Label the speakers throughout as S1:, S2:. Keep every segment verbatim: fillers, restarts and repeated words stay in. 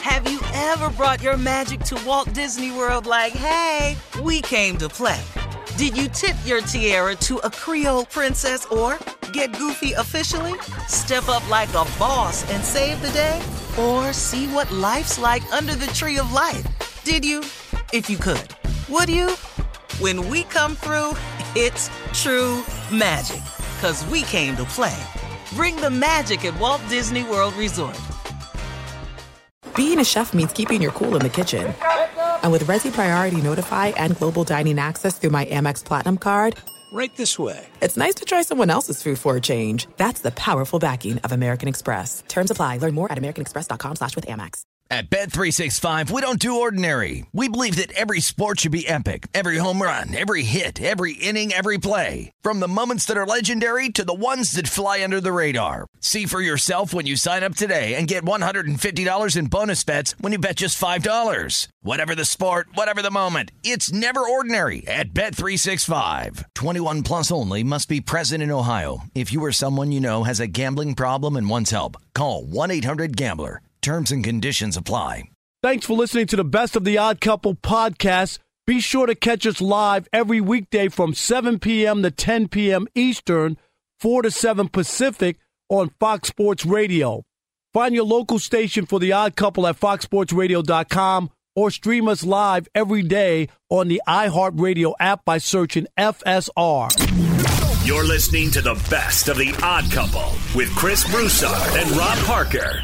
S1: Have you ever brought your magic to Walt Disney World like, hey, we came to play? Did you tip your tiara to a Creole princess or get goofy officially? Step up like a boss and save the day? Or see what life's like under the tree of life? Did you? If you could. Would you? When we come through, it's true magic. 'Cause we came to play. Bring the magic at Walt Disney World Resort.
S2: Being a chef means keeping your cool in the kitchen. And with Resi Priority Notify and Global Dining Access through my Amex Platinum card,
S3: right this way.
S2: It's nice to try someone else's food for a change. That's the powerful backing of American Express. Terms apply. Learn more at americanexpress.com slash with Amex.
S4: At Bet three sixty-five, we don't do ordinary. We believe that every sport should be epic. Every home run, every hit, every inning, every play. From the moments that are legendary to the ones that fly under the radar. See for yourself when you sign up today and get one hundred fifty dollars in bonus bets when you bet just five dollars. Whatever the sport, whatever the moment, it's never ordinary at Bet three sixty-five. twenty-one plus only. Must be present in Ohio. If you or someone you know has a gambling problem and wants help, call one eight hundred gambler. Terms and conditions apply.
S5: Thanks for listening to the Best of the Odd Couple podcast. Be sure to catch us live every weekday from seven p.m. to ten p.m. Eastern, four to seven Pacific on Fox Sports Radio. Find your local station for the Odd Couple at fox sports radio dot com or stream us live every day on the iHeartRadio app by searching F S R.
S6: You're listening to the Best of the Odd Couple with Chris Broussard and Rob Parker.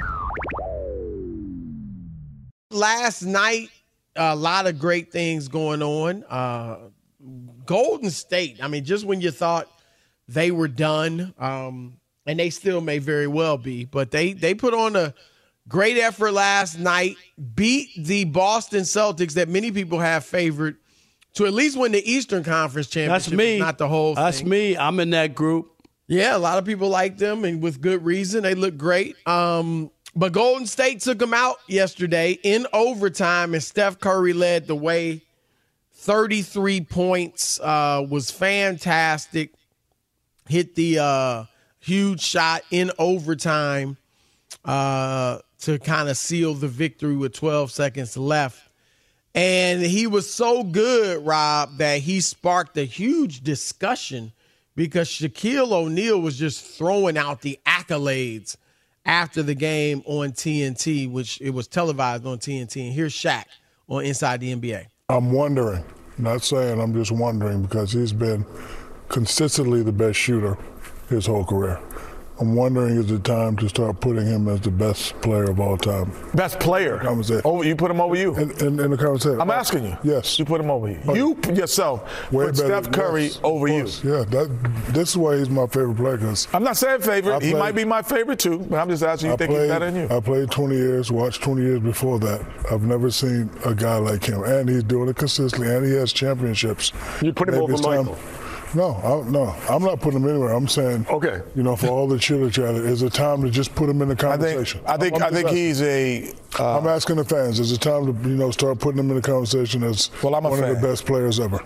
S7: Last night, a lot of great things going on. Uh, Golden State, I mean, just when you thought they were done, um, and they still may very well be, but they, they put on a great effort last night, beat the Boston Celtics that many people have favored to at least win the Eastern Conference Championship.
S5: That's me.
S7: Not the whole thing.
S5: That's me. I'm in that group.
S7: Yeah, a lot of people like them, and with good reason. They look great. Um, But Golden State took them out yesterday in overtime, and Steph Curry led the way. thirty-three points, uh, was fantastic. Hit the uh, huge shot in overtime uh, to kind of seal the victory with twelve seconds left. And he was so good, Rob, that he sparked a huge discussion because Shaquille O'Neal was just throwing out the accolades after the game on T N T, which it was televised on T N T. And here's Shaq on Inside the N B A.
S8: I'm wondering, not saying, I'm just wondering, because he's been consistently the best shooter his whole career. I'm wondering, is it time to start putting him as the best player of all time?
S9: Best player? Over, you put him over you?
S8: In, in, in the conversation.
S9: I'm asking you.
S8: Yes.
S9: You put him over you.
S8: Oh,
S9: you yourself
S8: way
S9: put
S8: better,
S9: Steph Curry
S8: yes,
S9: over you.
S8: Yeah, that, this is why he's my favorite player. Cause
S9: I'm not saying favorite.
S8: Played,
S9: he might be my favorite too, but I'm just asking you,
S8: I
S9: think
S8: played,
S9: he's better than you?
S8: I played twenty years, watched twenty years before that. I've never seen a guy like him. And he's doing it consistently, and he has championships.
S9: You put him
S8: Maybe
S9: over
S8: it's time,
S9: Michael?
S8: No, I, no, I'm not putting him anywhere. I'm saying,
S9: okay,
S8: you know, for all the chitter chatter, is it time to just put him in the conversation?
S9: I think, I think, I think
S8: asking.
S9: he's a. Uh,
S8: I'm asking the fans, is it time to, you know, start putting him in the conversation as
S9: well, I'm a
S8: one
S9: fan.
S8: of the best players ever?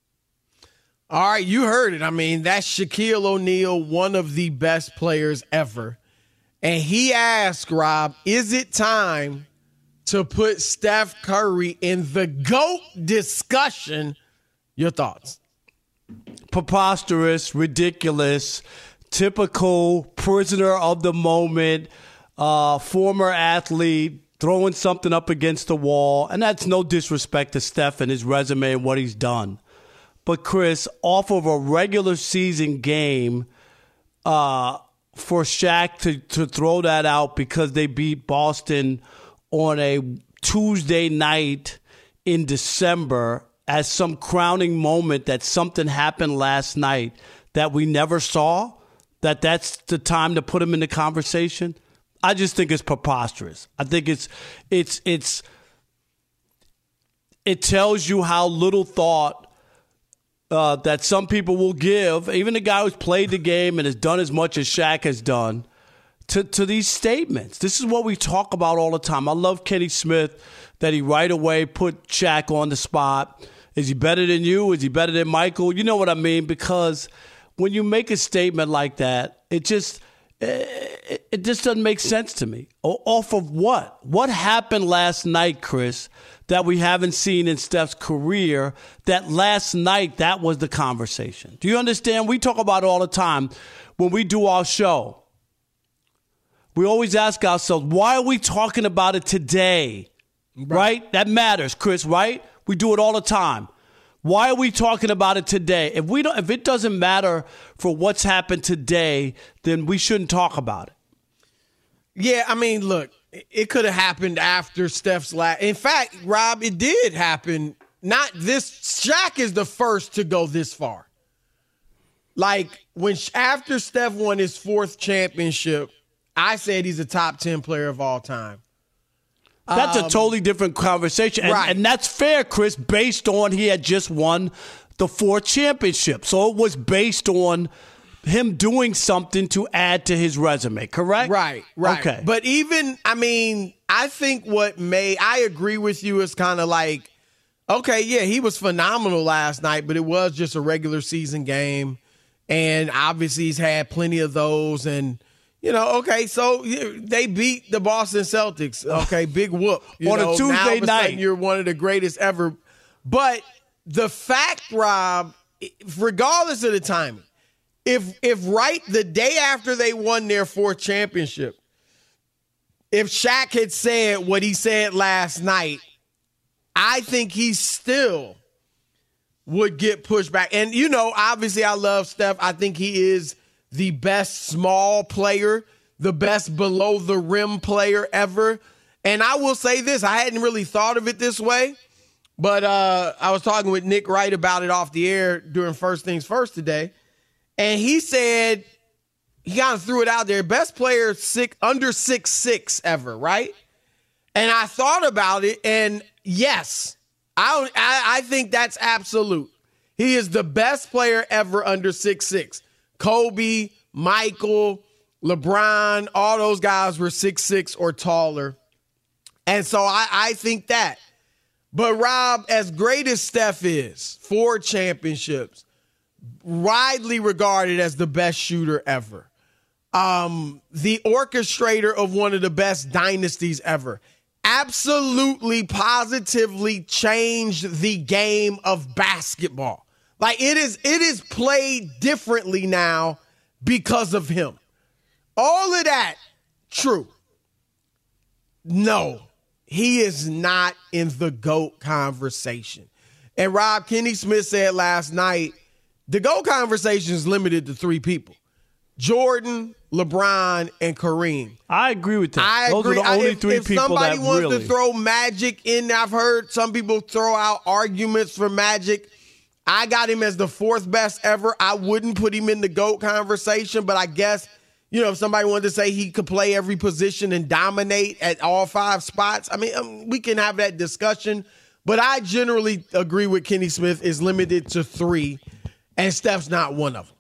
S7: All right, you heard it. I mean, that's Shaquille O'Neal, one of the best players ever. And he asked, Rob, is it time to put Steph Curry in the GOAT discussion? Your thoughts?
S5: Preposterous, ridiculous, typical prisoner of the moment, uh, former athlete throwing something up against the wall. And that's no disrespect to Steph and his resume and what he's done. But, Chris, off of a regular season game, uh, for Shaq to, to throw that out because they beat Boston on a Tuesday night in December as some crowning moment that something happened last night that we never saw, that that's the time to put him in the conversation. I just think it's preposterous. I think it's it's it's it tells you how little thought uh, that some people will give, even the guy who's played the game and has done as much as Shaq has done, to, to these statements. This is what we talk about all the time. I love Kenny Smith, that he right away put Shaq on the spot. Is he better than you? Is he better than Michael? You know what I mean? Because when you make a statement like that, it just It, it just doesn't make sense to me. O- off of what? What happened last night, Chris, that we haven't seen in Steph's career, that last night that was the conversation? Do you understand? We talk about it all the time when we do our show. We always ask ourselves, why are we talking about it today? Right? right? That matters, Chris, right? We do it all the time. Why are we talking about it today? If we don't, if it doesn't matter for what's happened today, then we shouldn't talk about it.
S7: Yeah, I mean, look, it could have happened after Steph's last. In fact, Rob, it did happen. Not this. Shaq is the first to go this far. Like when after Steph won his fourth championship, I said he's a top ten player of all time.
S5: That's
S7: um,
S5: a totally different conversation. And,
S7: right.
S5: and that's fair, Chris, based on he had just won the fourth championship. So it was based on him doing something to add to his resume, correct?
S7: Right, right.
S5: Okay.
S7: But even, I mean, I think what made, I agree with you, is kind of like, okay, yeah, he was phenomenal last night, but it was just a regular season game. And obviously he's had plenty of those. And, you know, okay, so they beat the Boston Celtics. Okay, big whoop. You
S5: on
S7: know,
S5: a Tuesday
S7: now all of a
S5: night.
S7: sudden you're one of the greatest ever. But the fact, Rob, regardless of the timing, if if right the day after they won their fourth championship, if Shaq had said what he said last night, I think he still would get pushed back. And, you know, obviously I love Steph. I think he is the best small player, the best below the rim player ever. And I will say this, I hadn't really thought of it this way, but uh, I was talking with Nick Wright about it off the air during First Things First today. And he said, he kind of threw it out there, best player six, under six six ever, right? And I thought about it, and yes, I, I, I think that's absolute. He is the best player ever under six six. Kobe, Michael, LeBron, all those guys were six six or taller. And so I, I think that. But Rob, as great as Steph is, four championships, widely regarded as the best shooter ever, um, the orchestrator of one of the best dynasties ever, absolutely, positively changed the game of basketball. Like it is, it is played differently now because of him. All of that, true. No, he is not in the GOAT conversation. And Rob, Kenny Smith said last night, the GOAT conversation is limited to three people: Jordan, LeBron, and Kareem.
S5: I agree with that.
S7: I
S5: Those
S7: agree.
S5: are the only
S7: if,
S5: three
S7: if
S5: people
S7: somebody
S5: that
S7: wants
S5: really.
S7: to throw Magic in, I've heard some people throw out arguments for Magic. I got him as the fourth best ever. I wouldn't put him in the GOAT conversation, but I guess, you know, if somebody wanted to say he could play every position and dominate at all five spots, I mean, um, we can have that discussion. But I generally agree with Kenny Smith is limited to three, and Steph's not one of them.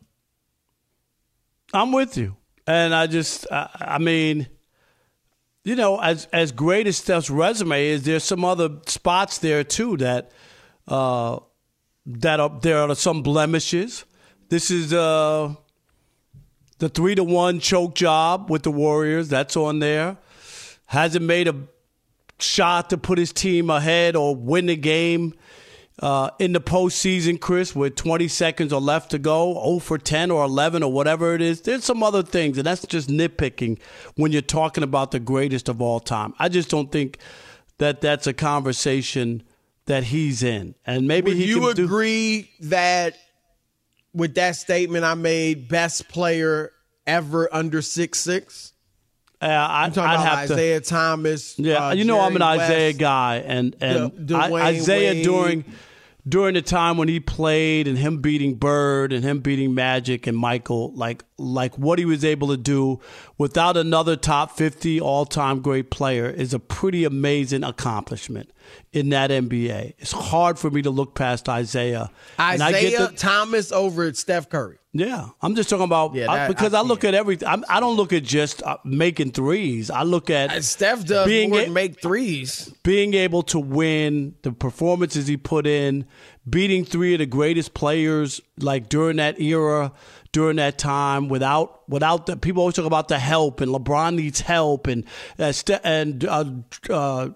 S5: I'm with you. And I just, I, I mean, you know, as as great as Steph's resume is, there's some other spots there, too, that uh, that are, there are some blemishes. This is uh, the three to one choke job with the Warriors. That's on there. Hasn't made a shot to put his team ahead or win the game uh, in the postseason, Chris, with twenty seconds or left to go, zero for ten or eleven or whatever it is. There's some other things, and that's just nitpicking when you're talking about the greatest of all time. I just don't think that that's a conversation that he's in. And maybe
S7: Would
S5: he
S7: you
S5: can
S7: agree
S5: do-
S7: that with that statement I made, best player ever under six six?
S5: Uh, I,
S7: I'm talking
S5: I'd
S7: about
S5: have
S7: Isaiah
S5: to,
S7: Thomas.
S5: Yeah,
S7: uh,
S5: you know I'm an
S7: Jerry
S5: Isaiah
S7: West,
S5: guy, and and
S7: D-
S5: I,
S7: Dwayne
S5: Isaiah
S7: Wade.
S5: during during the time when he played and him beating Bird and him beating Magic and Michael, like like what he was able to do without another top fifty all-time great player is a pretty amazing accomplishment in that N B A. It's hard for me to look past Isaiah. And I
S7: Isaiah
S5: get the,
S7: Thomas over at Steph Curry.
S5: Yeah, I'm just talking about
S7: Yeah,
S5: I-
S7: that-
S5: because
S7: I
S5: I, look at everything. I'm, I don't look at just uh, making threes. I look at
S7: Uh, Steph does
S5: being
S7: more
S5: a-
S7: than make threes.
S5: being able to win, the performances he put in, beating three of the greatest players like during that era, during that time without without the people always talk about the help and LeBron needs help and uh, and uh, uh,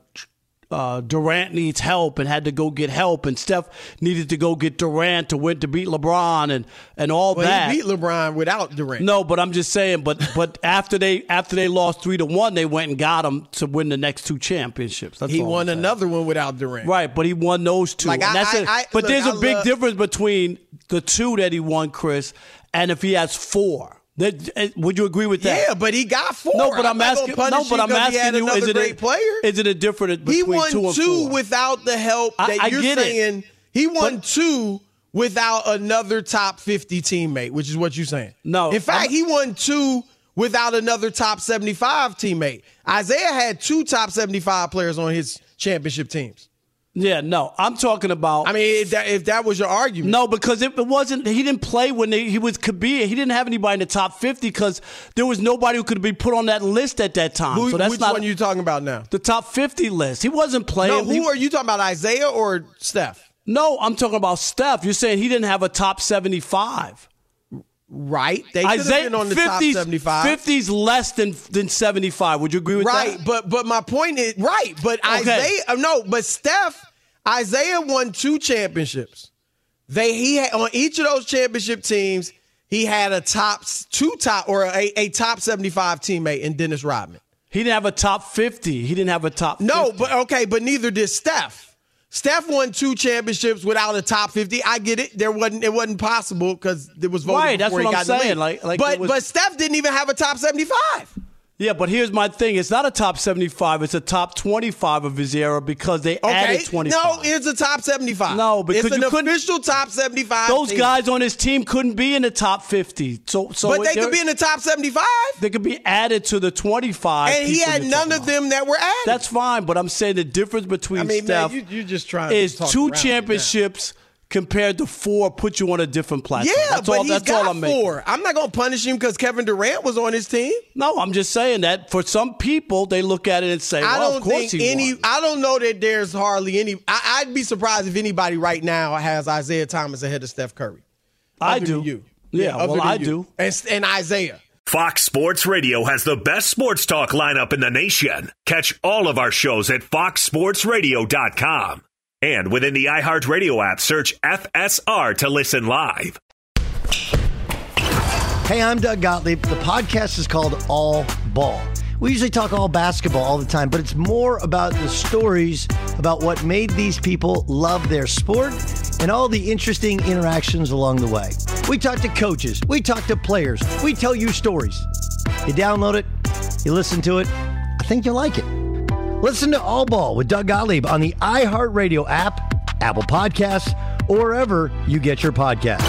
S5: uh, Durant needs help and had to go get help and Steph needed to go get Durant to win to beat LeBron and, and all
S7: well,
S5: that.
S7: He beat LeBron without Durant.
S5: No, but I'm just saying. But but after they after they lost three to one, they went and got him to win the next two championships. That's
S7: he
S5: all
S7: won
S5: I'm
S7: another one without Durant.
S5: Right, but he won those two.
S7: Like,
S5: and
S7: I,
S5: that's
S7: I,
S5: it.
S7: I,
S5: but
S7: look,
S5: there's a
S7: I
S5: big
S7: love,
S5: difference between the two that he won, Chris, and if he has four. That, would you agree with that?
S7: Yeah, but he got four.
S5: No, but I'm,
S7: I'm
S5: asking. No, but I'm asking you. Is it
S7: great
S5: a,
S7: player?
S5: Is it a difference between
S7: he won
S5: two and
S7: two
S5: four?
S7: without the help that
S5: I, I
S7: you're
S5: get
S7: saying?
S5: It.
S7: He won
S5: but,
S7: two without another top fifty teammate, which is what you're saying.
S5: No,
S7: in fact,
S5: I'm,
S7: he won two without another top seventy-five teammate. Isaiah had two top seventy-five players on his championship teams.
S5: Yeah, no, I'm talking about.
S7: I mean, if that, if that was your argument,
S5: no, because it, it wasn't. He didn't play when they, he was could be. He didn't have anybody in the top fifty because there was nobody who could be put on that list at that time.
S7: Who,
S5: so that's
S7: which
S5: not
S7: one are you talking about now?
S5: The top fifty list. He wasn't playing.
S7: No, who
S5: he,
S7: are you talking about? Isaiah or Steph?
S5: No, I'm talking about Steph. You're saying he didn't have a top seventy-five.
S7: Right. They should
S5: Isaiah,
S7: have been on the
S5: fifties,
S7: top seventy-five.
S5: fifty's less than than seventy-five. Would you agree with
S7: right,
S5: that?
S7: Right, but but my point is right. But
S5: okay.
S7: Isaiah, no, but Steph, Isaiah won two championships. They he had on each of those championship teams. He had a top two top or a, a top seventy-five teammate in Dennis Rodman.
S5: He didn't have a top fifty. He didn't have a top.
S7: No,
S5: fifty.
S7: but okay, but neither did Steph. Steph won two championships without a top fifty. I get it. There wasn't it wasn't possible because it was voted
S5: right. That's
S7: before
S5: what
S7: he
S5: I'm
S7: got the
S5: saying.
S7: league.
S5: Like, like
S7: but
S5: was,
S7: but Steph didn't even have a top seventy-five.
S5: Yeah, but here's my thing. It's not a top seventy-five. It's a top twenty-five of his era because they
S7: okay.
S5: added twenty-five.
S7: No, it's a top seventy-five.
S5: No, because
S7: it's an
S5: you couldn't,
S7: official top seventy-five.
S5: Those
S7: team.
S5: guys on his team couldn't be in the top fifty. So, so
S7: but they could be in the top seventy-five.
S5: They could be added to the twenty-five.
S7: And he had none of them that were added.
S5: That's fine, but I'm saying the difference between
S7: I mean,
S5: Steph
S7: man, you, you're just trying
S5: is
S7: to talk
S5: two
S7: around
S5: championships compared to four put you on a different platform.
S7: Yeah,
S5: that's
S7: but
S5: all,
S7: he's
S5: that's
S7: got
S5: all I'm
S7: four.
S5: making.
S7: I'm not going to punish him because Kevin Durant was on his team.
S5: No, I'm just saying that for some people, they look at it and say, well,
S7: I don't
S5: of course
S7: think
S5: he
S7: any.
S5: won.
S7: I don't know that there's hardly any. I, I'd be surprised if anybody right now has Isaiah Thomas ahead of Steph Curry.
S5: I do.
S7: You.
S5: Yeah,
S7: yeah
S5: well, I
S7: you.
S5: do.
S7: And, and Isaiah.
S6: Fox Sports Radio has the best sports talk lineup in the nation. Catch all of our shows at fox sports radio dot com. And within the iHeartRadio app, search F S R to listen live.
S3: Hey, I'm Doug Gottlieb. The podcast is called All Ball. We usually talk all basketball all the time, but it's more about the stories about what made these people love their sport and all the interesting interactions along the way. We talk to coaches. We talk to players. We tell you stories. You download it. You listen to it. I think you'll like it. Listen to All Ball with Doug Gottlieb on the iHeartRadio app, Apple Podcasts, or wherever you get your podcasts.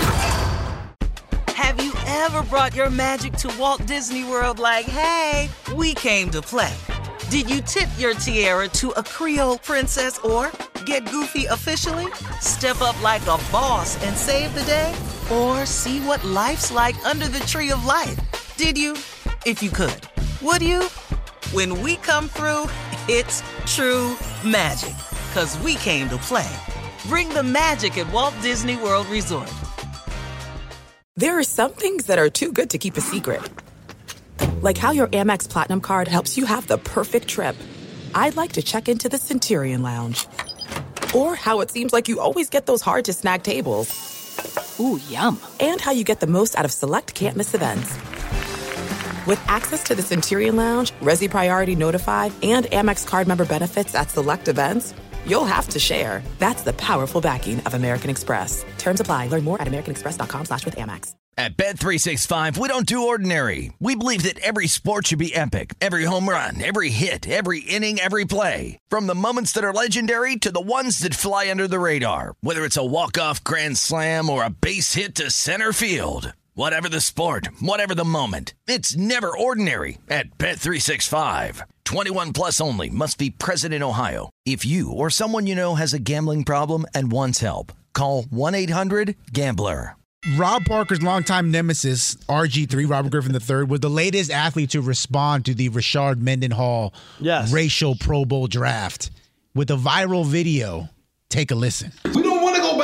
S1: Have you ever brought your magic to Walt Disney World like, hey, we came to play? Did you tip your tiara to a Creole princess or get goofy officially? Step up like a boss and save the day? Or see what life's like under the tree of life? Did you? If you could. Would you? When we come through, it's true magic. 'Cause we came to play. Bring the magic at Walt Disney World Resort.
S2: There are some things that are too good to keep a secret. Like how your Amex Platinum card helps you have the perfect trip. I'd like to check into the Centurion Lounge. Or how it seems like you always get those hard-to-snag tables. Ooh, yum. And how you get the most out of select can't-miss events. With access to the Centurion Lounge, Resi Priority Notified, and Amex card member benefits at select events, you'll have to share. That's the powerful backing of American Express. Terms apply. Learn more at americanexpress.com slash with Amex.
S4: At Bet three sixty-five, we don't do ordinary. We believe that every sport should be epic. Every home run, every hit, every inning, every play. From the moments that are legendary to the ones that fly under the radar. Whether it's a walk-off grand slam or a base hit to center field. Whatever the sport, whatever the moment, it's never ordinary at Bet three sixty-five. twenty-one plus only. Must be present in Ohio. If you or someone you know has a gambling problem and wants help, call one eight hundred gambler.
S10: Rob Parker's longtime nemesis, R G three, Robert Griffin the third, was the latest athlete to respond to the Rashard Mendenhall
S5: yes.
S10: racial Pro Bowl draft with a viral video. Take a listen.
S11: We don't want to go back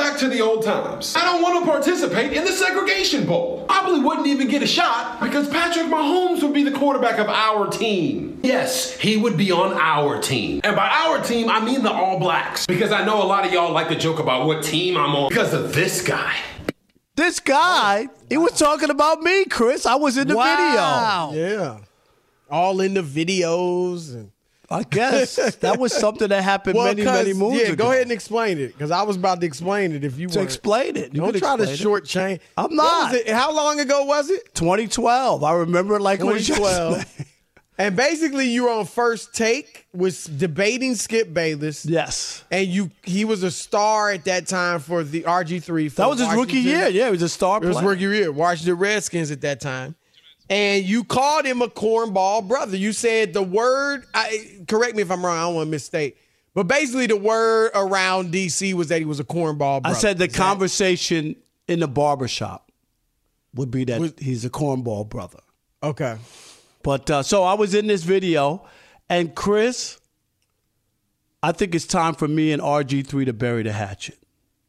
S11: back to the old times. I don't want to participate in the segregation bowl. Probably wouldn't even get a shot because Patrick Mahomes would be the quarterback of our team. Yes, he would be on our team. And by our team, I mean the All Blacks. Because I know a lot of y'all like to joke about what team I'm on because of this guy.
S5: This guy, he was talking about me, Chris. I was in the
S7: wow.
S5: video.
S7: Yeah. All in the videos. And
S5: I guess that was something that happened
S7: well,
S5: many, many moons
S7: yeah,
S5: ago.
S7: go ahead and explain it because I was about to explain it if you
S5: to
S7: weren't.
S5: explain it. You
S7: Don't try to
S5: explain it.
S7: shortchange.
S5: I'm not.
S7: What was it? How long ago was it?
S5: twenty twelve. I remember it like it was
S7: twenty twelve.
S5: yesterday.
S7: And basically, you were on First Take, was debating Skip Bayless.
S5: Yes.
S7: And you, he was a star at that time for the R G three.
S5: That was his rookie year. Yeah, he was a star player.
S7: It was rookie year. Washington Redskins at that time. And you called him a cornball brother. You said the word, I, correct me if I'm wrong, I don't want to misstate. But basically, the word around D C was that he was a cornball brother.
S5: I said the
S7: Is
S5: conversation that? in the barbershop would be that
S7: was,
S5: he's a cornball brother.
S7: Okay.
S5: But uh, so I was in this video, and Chris, I think it's time for me and R G three to bury the hatchet.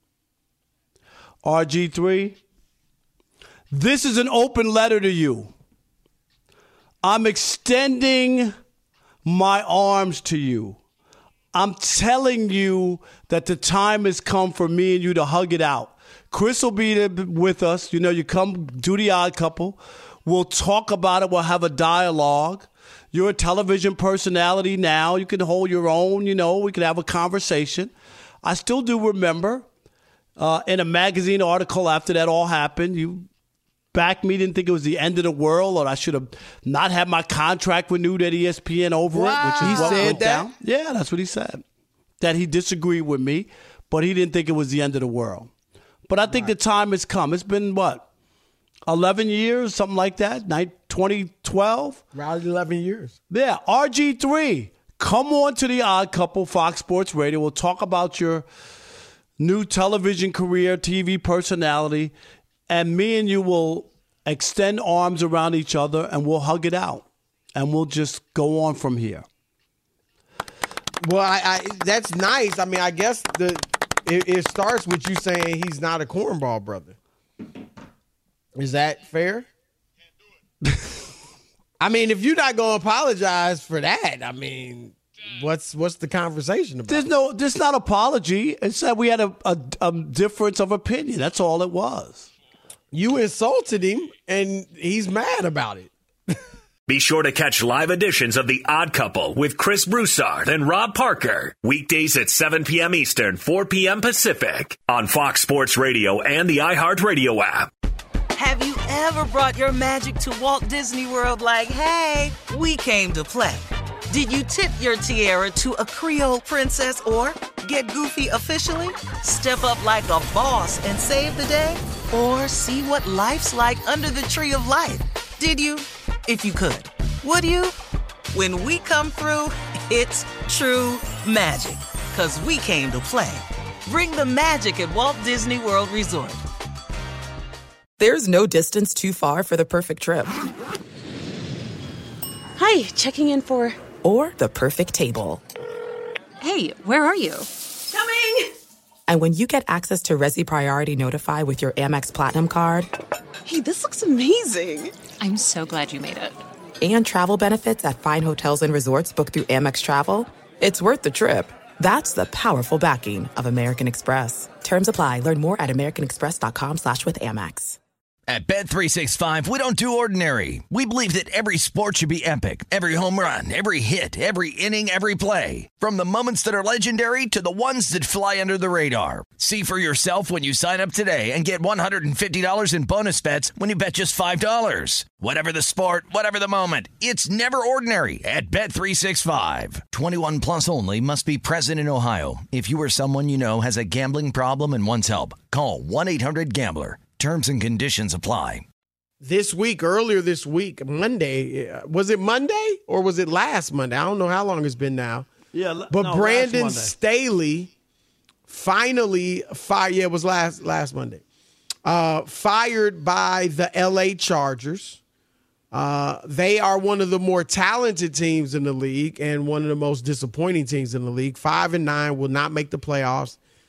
S5: R G three, this is an open letter to you. I'm extending my arms to you. I'm telling you that the time has come for me and you to hug it out. Chris will be there with us. You know, you come do the Odd Couple. We'll talk about it. We'll have a dialogue. You're a television personality now. You can hold your own. You know, we can have a conversation. I still do remember uh, in a magazine article after that all happened, you backed me, didn't think it was the end of the world, or I should have not had my contract renewed at E S P N over
S7: wow.
S5: it, which is
S7: he
S5: what
S7: said
S5: went
S7: that?
S5: down. Yeah, that's what he said. That he disagreed with me, but he didn't think it was the end of the world. But I think right. the time has come. It's been, what, eleven years, something like that, twenty twelve?
S7: Around eleven years.
S5: Yeah, R G three, come on to the Odd Couple, Fox Sports Radio. We'll talk about your new television career, T V personality, and me and you will extend arms around each other and we'll hug it out. And we'll just go on from here.
S7: Well, I, I that's nice. I mean, I guess the it, it starts with you saying he's not a cornball brother. Is that fair? I mean, if you're not going to apologize for that, I mean, what's what's the conversation about?
S5: There's no, there's not apology. It's that we had a, a, a difference of opinion. That's all it was.
S7: You insulted him, and he's mad about it.
S6: Be sure to catch live editions of The Odd Couple with Chris Broussard and Rob Parker. Weekdays at seven p.m. Eastern, four p.m. Pacific on Fox Sports Radio and the iHeartRadio app.
S1: Have you ever brought your magic to Walt Disney World like, hey, we came to play? Did you tip your tiara to a Creole princess or get goofy officially? Step up like a boss and save the day? Or see what life's like under the tree of life? Did you? If you could. Would you? When we come through, it's true magic. 'Cause we came to play. Bring the magic at Walt Disney World Resort.
S2: There's no distance too far for the perfect trip.
S12: Hi, checking in for...
S2: Or the perfect table.
S12: Hey, where are you?
S2: Coming! And when you get access to Resi Priority Notify with your Amex Platinum card...
S12: Hey, this looks amazing. I'm so glad you made it.
S2: And travel benefits at fine hotels and resorts booked through Amex Travel, it's worth the trip. That's the powerful backing of American Express. Terms apply. Learn more at americanexpress.com slash with Amex.
S4: At Bet three sixty-five, we don't do ordinary. We believe that every sport should be epic. Every home run, every hit, every inning, every play. From the moments that are legendary to the ones that fly under the radar. See for yourself when you sign up today and get one hundred fifty dollars in bonus bets when you bet just five dollars. Whatever the sport, whatever the moment, it's never ordinary at Bet three sixty-five. twenty-one plus only. Must be present in Ohio. If you or someone you know has a gambling problem and wants help, call one eight hundred gambler. Terms and conditions apply.
S7: This week, earlier this week, Monday, was it Monday or was it last Monday? I don't know how long it's been now.
S5: Yeah,
S7: but
S5: no,
S7: Brandon Staley finally fired. Yeah, it was last last Monday. Uh, fired by the L A Chargers. Uh, they are one of the more talented teams in the league and one of the most disappointing teams in the league. Five and nine will not make the playoffs.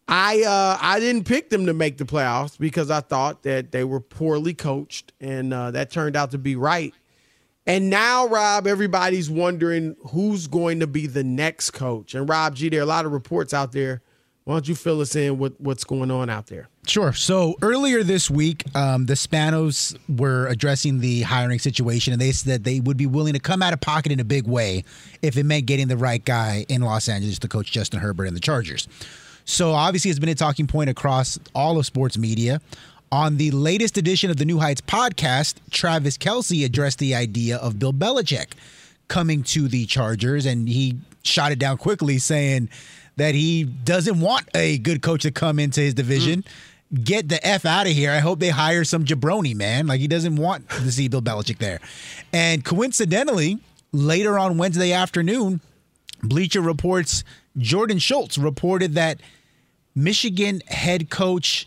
S7: I uh, I didn't pick them to make the playoffs because I thought that they were poorly coached, and uh, that turned out to be right. And now, Rob, everybody's wondering who's going to be the next coach. And Rob G, there are a lot of reports out there. Why don't you fill us in with what's going on out there?
S10: Sure. So earlier this week, um, the Spanos were addressing the hiring situation, and they said they would be willing to come out of pocket in a big way if it meant getting the right guy in Los Angeles to coach Justin Herbert and the Chargers. So obviously it's been a talking point across all of sports media. On the latest edition of the New Heights podcast, Travis Kelce addressed the idea of Bill Belichick coming to the Chargers, and he shot it down quickly, saying that he doesn't want a good coach to come into his division. Mm. Get the F out of here. I hope they hire some jabroni, man. Like, he doesn't want to see Bill Belichick there. And coincidentally, later on Wednesday afternoon, Bleacher Report's Jordan Schultz reported that Michigan head coach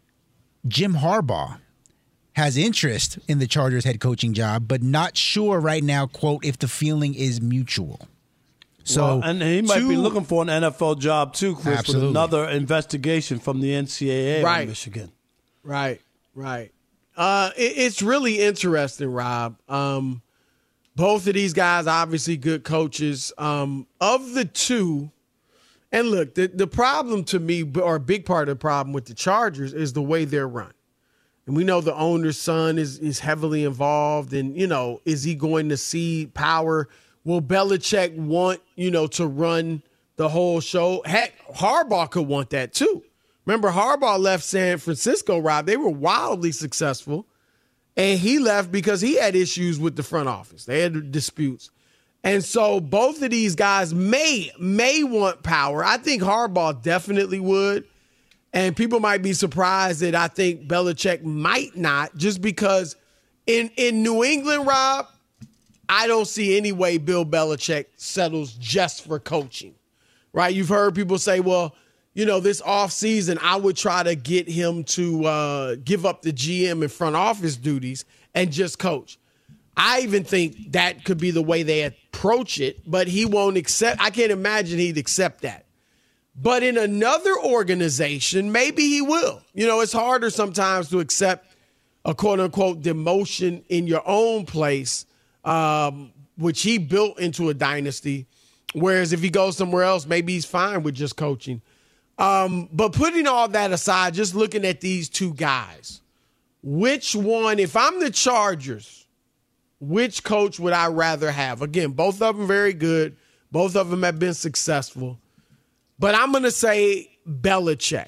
S10: Jim Harbaugh has interest in the Chargers head coaching job, but not sure right now, quote, if the feeling is mutual. So,
S5: well, and he might two, be looking for an N F L job too, Chris,
S10: absolutely.
S5: with another investigation from the N C double A
S7: right.
S5: on Michigan.
S7: Right, right. Uh, it, it's really interesting, Rob. Um, both of these guys, obviously good coaches. Um, of the two, and look, the, the problem to me, or a big part of the problem with the Chargers, is the way they're run. And we know the owner's son is is heavily involved, and, you know, is he going to cede power? Will Belichick want, you know, to run the whole show? Heck, Harbaugh could want that too. Remember, Harbaugh left San Francisco, Rob. They were wildly successful, and he left because he had issues with the front office. They had disputes. And so both of these guys may, may want power. I think Harbaugh definitely would. And people might be surprised that I think Belichick might not, just because in, in New England, Rob, I don't see any way Bill Belichick settles just for coaching, right? You've heard people say, well, you know, this offseason, I would try to get him to uh, give up the G M and front office duties and just coach. I even think that could be the way they approach it, but he won't accept. I can't imagine he'd accept that. But in another organization, maybe he will. You know, it's harder sometimes to accept a quote-unquote demotion in your own place, Um, which he built into a dynasty, whereas if he goes somewhere else, maybe he's fine with just coaching. Um, but putting all that aside, just looking at these two guys, which one, if I'm the Chargers, which coach would I rather have? Again, both of them very good. Both of them have been successful. But I'm going to say Belichick.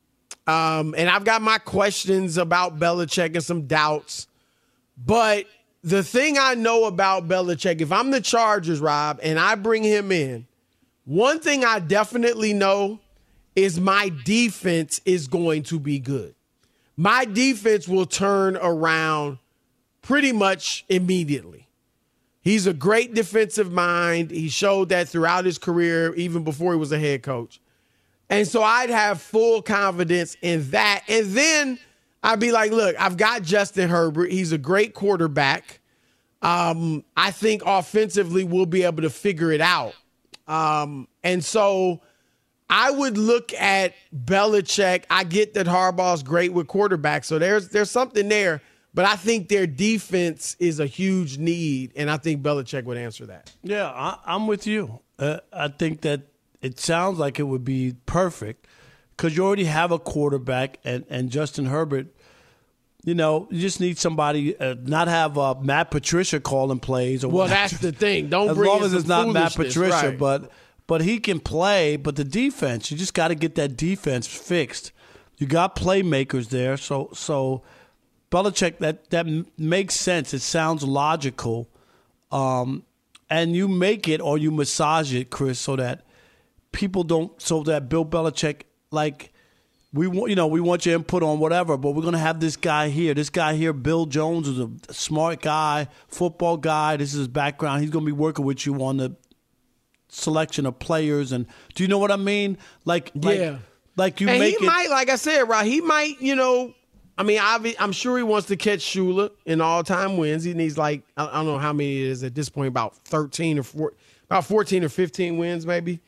S7: Um, and I've got my questions about Belichick and some doubts. But the thing I know about Belichick, if I'm the Chargers, Rob, and I bring him in, one thing I definitely know is my defense is going to be good. My defense will turn around pretty much immediately. He's a great defensive mind. He showed that throughout his career, even before he was a head coach. And so I'd have full confidence in that. And then I'd be like, look, I've got Justin Herbert. He's a great quarterback. Um, I think offensively we'll be able to figure it out. Um, and so I would look at Belichick. I get that Harbaugh's great with quarterbacks, so there's there's something there. But I think their defense is a huge need, and I think Belichick would answer that.
S5: Yeah, I, I'm with you. Uh, I think that it sounds like it would be perfect because you already have a quarterback, and, and Justin Herbert, you know, you just need somebody, uh, not have uh, Matt Patricia calling plays. Or
S7: well, that's the thing. Don't
S5: as
S7: bring
S5: long as it's not Matt Patricia,
S7: right.
S5: but but he can play. But the defense, you just got to get that defense fixed. You got playmakers there, so so Belichick, that that makes sense. It sounds logical, um, and you make it or you massage it, Chris, so that people don't, so that Bill Belichick, like, we want, you know, we want your input on whatever, but we're going to have this guy here. This guy here, Bill Jones, is a smart guy, football guy. This is his background. He's going to be working with you on the selection of players. And do you know what I mean? Like, like,
S7: yeah.
S5: like you
S7: and
S5: make
S7: he
S5: it.
S7: might, like I said, right, he might, you know, I mean, I'm sure he wants to catch Shula in all-time wins. He needs, like, I don't know how many it is at this point, about thirteen or four, about fourteen or fifteen wins maybe.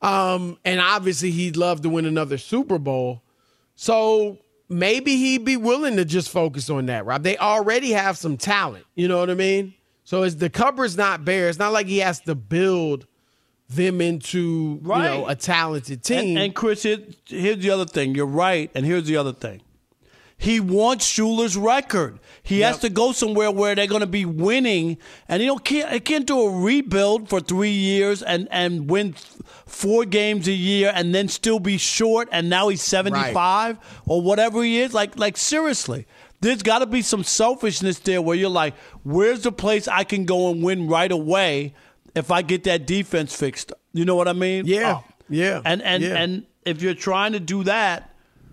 S7: Um, and obviously he'd love to win another Super Bowl. So maybe he'd be willing to just focus on that, Rob. They already have some talent. You know what I mean? So it's, the cupboard's not bare. It's not like he has to build them into right. you know, a talented team.
S5: And, and Chris, here, here's the other thing. You're right, and here's the other thing. He wants Schuler's record. He yep. has to go somewhere where they're going to be winning, and he don't can't, he can't do a rebuild for three years and, and win four games a year and then still be short, and now he's seventy-five right. or whatever he is. Like, like seriously, there's got to be some selfishness there where you're like, where's the place I can go and win right away if I get that defense fixed? You know what I mean?
S7: Yeah,
S5: oh.
S7: yeah.
S5: And and
S7: yeah.
S5: and if you're trying to do that,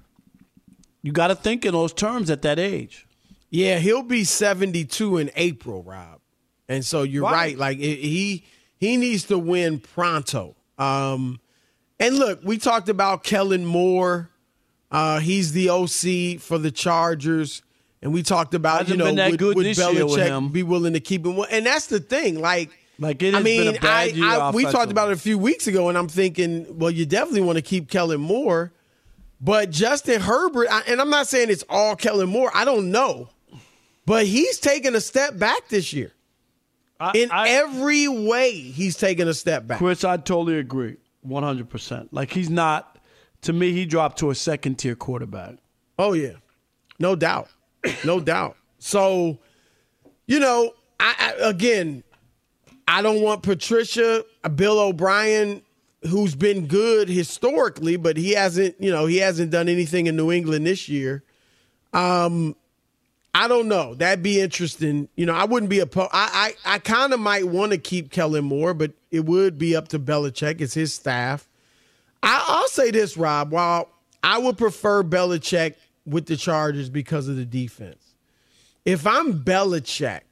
S5: you got to think in those terms at that age.
S7: Yeah, he'll be seventy-two in April, Rob. And so you're right. right. Like it, he he needs to win pronto. Um, and look, we talked about Kellen Moore. Uh, he's the O C for the Chargers. And we talked about,
S5: Hasn't
S7: you know,
S5: been that
S7: would,
S5: good
S7: would
S5: this year with him.
S7: Belichick be willing to keep him? And that's the thing. Like,
S5: like it has
S7: I mean,
S5: been a bad
S7: I,
S5: year
S7: I, we talked about it a few weeks ago, and I'm thinking, well, you definitely want to keep Kellen Moore. But Justin Herbert, and I'm not saying it's all Kellen Moore. I don't know. But he's taken a step back this year.
S5: I,
S7: In
S5: I,
S7: every way, he's taken a step back.
S5: Chris, I totally agree. one hundred percent. Like, he's not, to me, he dropped to a second-tier quarterback.
S7: Oh, yeah. No doubt. No doubt. So, you know, I, I again, I don't want Patricia, Bill O'Brien, who's been good historically, but he hasn't, you know, he hasn't done anything in New England this year. Um, I don't know. That'd be interesting. You know, I wouldn't be opposed. I, I, I kind of might want to keep Kellen Moore, but it would be up to Belichick. It's his staff. I, I'll say this, Rob. While I would prefer Belichick with the Chargers because of the defense, if I'm Belichick,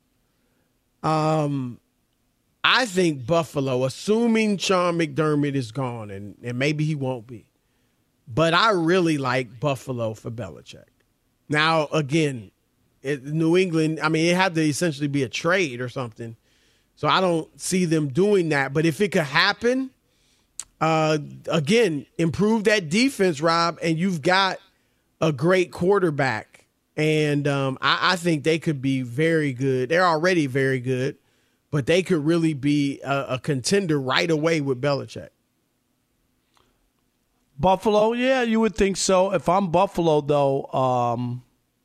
S7: um, I think Buffalo, assuming Sean McDermott is gone, and, and maybe he won't be, but I really like Buffalo for Belichick. Now, again, it, New England, I mean, it had to essentially be a trade or something, so I don't see them doing that. But if it could happen, uh, again, improve that defense, Rob, and you've got a great quarterback. And um, I, I think they could be very good. They're already very good, but they could really be a, a contender right away with Belichick.
S5: Buffalo, yeah, you would think so. If I'm Buffalo, though, um,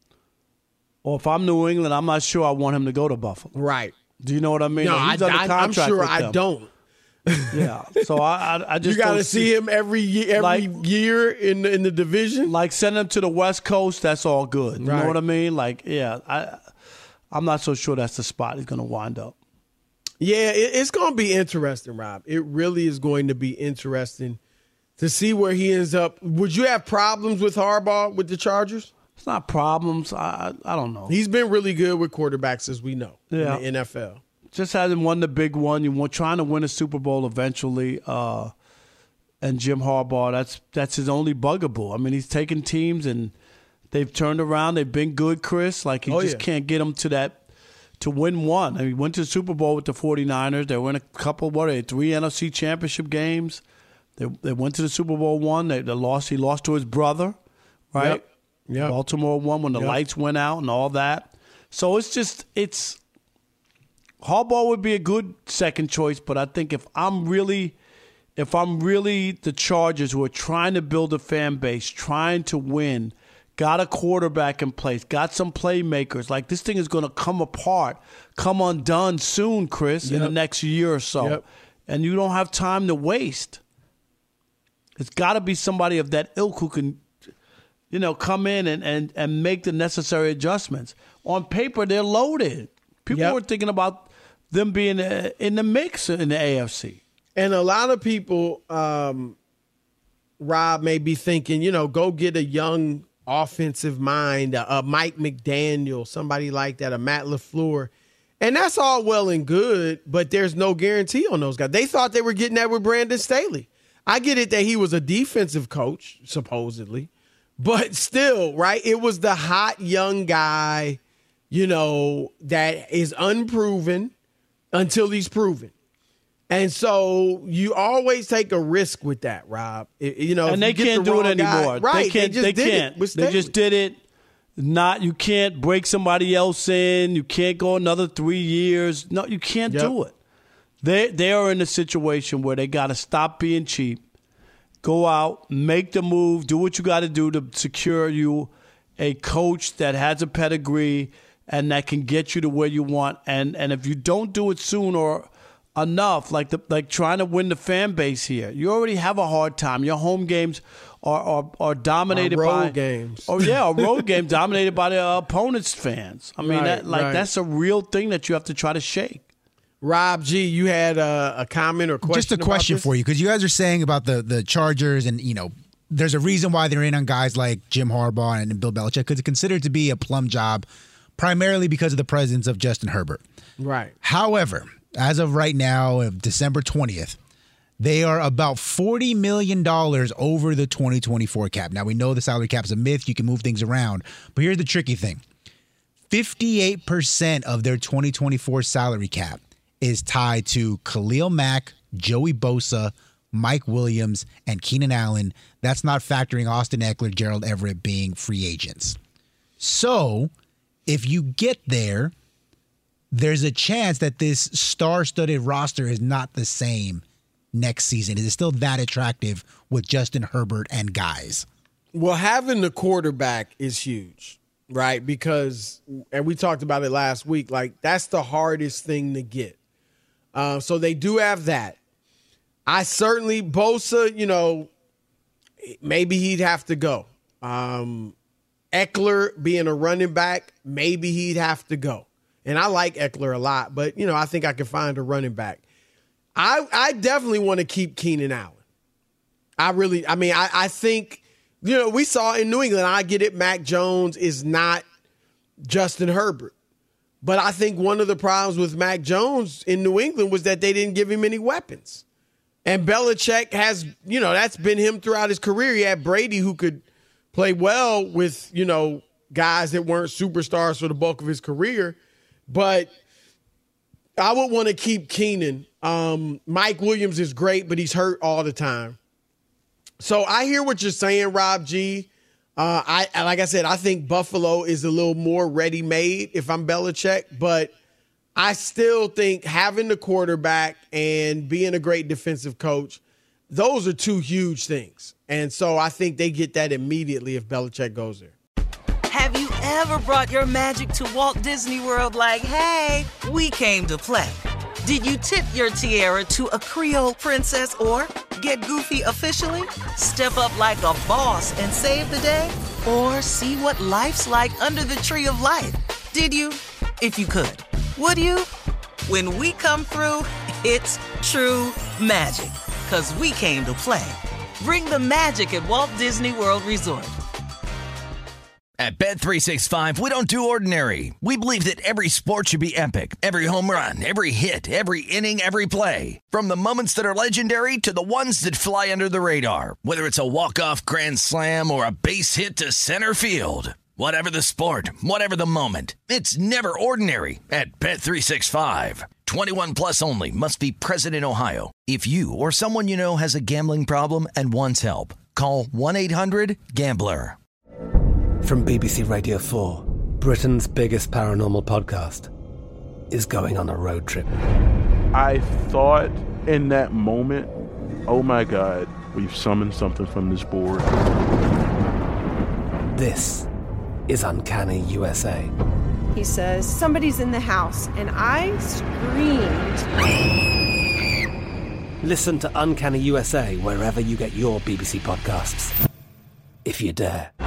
S5: or if I'm New England, I'm not sure I want him to go to Buffalo.
S7: Right.
S5: Do you know what I mean?
S7: No,
S5: He's
S7: I,
S5: under
S7: I,
S5: contract
S7: I'm sure
S5: with
S7: I
S5: them.
S7: don't.
S5: Yeah, so I, I, I just
S7: you got to
S5: don't
S7: see him every year, every
S5: like,
S7: year in the, in the division.
S5: Like send him to the West Coast. That's all good. You
S7: right.
S5: know what I mean? Like, yeah, I, I'm not so sure that's the spot he's going to wind up.
S7: Yeah, it, it's going to be interesting, Rob. It really is going to be interesting to see where he ends up. Would you have problems with Harbaugh with the Chargers?
S5: It's not problems. I, I, I don't know.
S7: He's been really good with quarterbacks, as we know,
S5: yeah.
S7: in the N F L.
S5: Just hasn't won the big one. You want trying to win a Super Bowl eventually, uh, and Jim Harbaugh. That's that's his only bugaboo. I mean, he's taken teams and they've turned around. They've been good, Chris. Like he
S7: oh,
S5: just
S7: yeah.
S5: can't get them to that to win one. I mean, he went to the Super Bowl with the 49ers. They won a couple. What are they? Three N F C Championship games. They they went to the Super Bowl one. They, they lost. He lost to his brother, right?
S7: Yep. Yep.
S5: Baltimore won when the
S7: yep.
S5: lights went out and all that. So it's just it's. Harbaugh would be a good second choice, but I think if I'm really, if I'm really the Chargers who are trying to build a fan base, trying to win, got a quarterback in place, got some playmakers, like this thing is going to come apart, come undone soon, Chris,
S7: yep.
S5: in the next year or so,
S7: yep.
S5: and you don't have time to waste. It's got to be somebody of that ilk who can, you know, come in and, and, and make the necessary adjustments. On paper, they're loaded. People
S7: yep.
S5: were thinking about them being in the mix in the A F C.
S7: And a lot of people, um, Rob, may be thinking, you know, go get a young offensive mind, a, a Mike McDaniel, somebody like that, a Matt LaFleur. And that's all well and good, but there's no guarantee on those guys. They thought they were getting that with Brandon Staley. I get it that he was a defensive coach, supposedly, but still, right? It was the hot young guy, you know, that is unproven until he's proven. And so you always take a risk with that, Rob. It, you know,
S5: and they can't
S7: the
S5: do it
S7: guy,
S5: anymore.
S7: right?
S5: They can't.
S7: They,
S5: They,
S7: just
S5: can't.
S7: Did it
S5: they just did it. Not you can't break somebody else in. You can't go another three years. No, you can't
S7: Yep.
S5: do it. They they are in a situation where they got to stop being cheap. Go out, make the move, do what you got to do to secure you a coach that has a pedigree and that can get you to where you want. And and if you don't do it soon or enough, like the like trying to win the fan base here, you already have a hard time. Your home games are are, are dominated
S7: Our road
S5: by
S7: games.
S5: Oh yeah, a road game dominated by the uh, opponent's fans. I mean,
S7: Right,
S5: that like
S7: right.
S5: that's a real thing that you have to try to shake.
S7: Rob G, you had a, a comment or question?
S10: Just a
S7: about
S10: question
S7: this?
S10: for you, because you guys are saying about the the Chargers, and you know, there's a reason why they're in on guys like Jim Harbaugh and Bill Belichick, because it's considered to be a plum job, primarily because of the presence of Justin Herbert.
S7: Right.
S10: However, as of right now, of December twentieth, they are about forty million dollars over the twenty twenty-four cap. Now, we know the salary cap is a myth. You can move things around. But here's the tricky thing. fifty-eight percent of their twenty twenty-four salary cap is tied to Khalil Mack, Joey Bosa, Mike Williams, and Keenan Allen. That's not factoring Austin Eckler, Gerald Everett being free agents. So, if you get there, there's a chance that this star-studded roster is not the same next season. Is it still that attractive with Justin Herbert and guys?
S7: Well, having the quarterback is huge, right? Because, and we talked about it last week, like that's the hardest thing to get. Uh, so they do have that. I certainly, Bosa, you know, maybe he'd have to go. Um, Eckler being a running back, maybe he'd have to go. And I like Eckler a lot, but, you know, I think I can find a running back. I, I definitely want to keep Keenan Allen. I really, I mean, I, I think, you know, we saw in New England, I get it, Mac Jones is not Justin Herbert. But I think one of the problems with Mac Jones in New England was that they didn't give him any weapons. And Belichick has, you know, that's been him throughout his career. He had Brady who could play well with, you know, guys that weren't superstars for the bulk of his career. But I would want to keep Keenan. Um, Mike Williams is great, but he's hurt all the time. So I hear what you're saying, Rob G. Uh, I like I said, I think Buffalo is a little more ready-made if I'm Belichick, but I still think having the quarterback and being a great defensive coach, those are two huge things. And so I think they get that immediately if Belichick goes there.
S1: Have you ever brought your magic to Walt Disney World like, hey, we came to play? Did you tip your tiara to a Creole princess or get goofy officially? Step up like a boss and save the day? Or see what life's like under the tree of life? Did you? If you could. Would you? When we come through, it's true magic. 'Cause we came to play. Bring the magic at Walt Disney World Resort.
S4: At Bet three sixty-five, we don't do ordinary. We believe that every sport should be epic. Every home run, every hit, every inning, every play. From the moments that are legendary to the ones that fly under the radar. Whether it's a walk-off grand slam or a base hit to center field. Whatever the sport, whatever the moment. It's never ordinary at Bet three sixty-five. twenty-one plus only. Must be present in Ohio. If you or someone you know has a gambling problem and wants help, call one eight hundred gambler.
S13: From B B C Radio four, Britain's biggest paranormal podcast is going on a road trip.
S14: I thought in that moment, oh my God, we've summoned something from this board.
S13: This is Uncanny U S A.
S15: He says, somebody's in the house, and I screamed.
S13: Listen to Uncanny U S A wherever you get your B B C podcasts, if you dare.